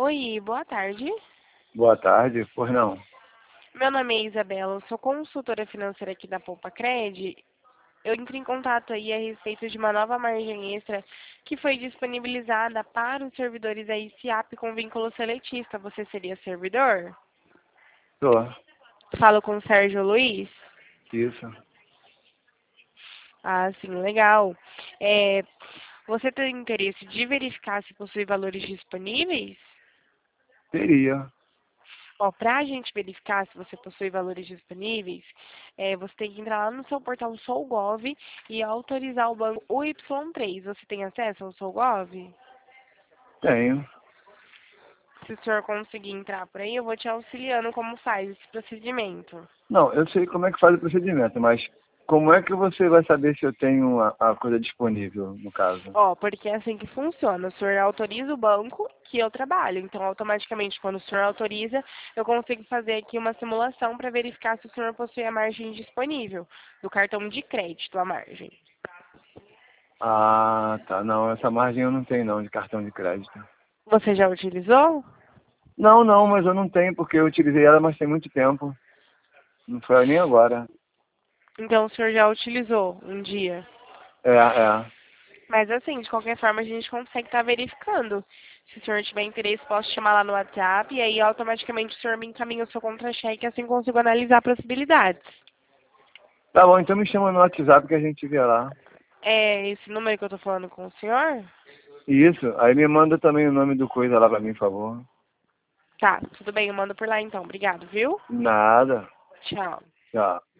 Oi, boa tarde. Boa tarde, pois não. Meu nome é Isabela, eu sou consultora financeira aqui da Poupa Cred. Eu entrei em contato aí a respeito de uma nova margem extra que foi disponibilizada para os servidores da ICAP com vínculo seletista. Você seria servidor? Tô. Falo com o Sérgio Luiz? Isso. Ah, sim, legal. É, você tem interesse de verificar se possui valores disponíveis? Teria. Ó, para a gente verificar se você possui valores disponíveis, você tem que entrar lá no seu portal SouGov e autorizar o banco UY3. Você tem acesso ao SouGov? Tenho. Se o senhor conseguir entrar por aí, eu vou te auxiliando como faz esse procedimento. Não, eu sei como é que faz o procedimento, mas como é que você vai saber se eu tenho a coisa disponível, no caso? Ó, porque é assim que funciona. O senhor autoriza o banco que eu trabalho. Então, automaticamente, quando o senhor autoriza, eu consigo fazer aqui uma simulação para verificar se o senhor possui a margem disponível do cartão de crédito, a margem. Ah, tá. Não, essa margem eu não tenho não, de cartão de crédito. Você já utilizou? Não, não, mas eu não tenho porque eu utilizei ela, mas tem muito tempo. Não foi nem agora. Então, o senhor já utilizou um dia. É. Mas, assim, de qualquer forma, a gente consegue estar verificando. Se o senhor tiver interesse, posso chamar lá no WhatsApp e aí automaticamente o senhor me encaminha o seu contra-cheque e assim consigo analisar possibilidades. Tá bom, então me chama no WhatsApp que a gente vê lá. É esse número que eu tô falando com o senhor? Isso, aí me manda também o nome do coisa lá pra mim, por favor. Tá, tudo bem, eu mando por lá então. Obrigado, viu? Nada. Tchau. Tchau.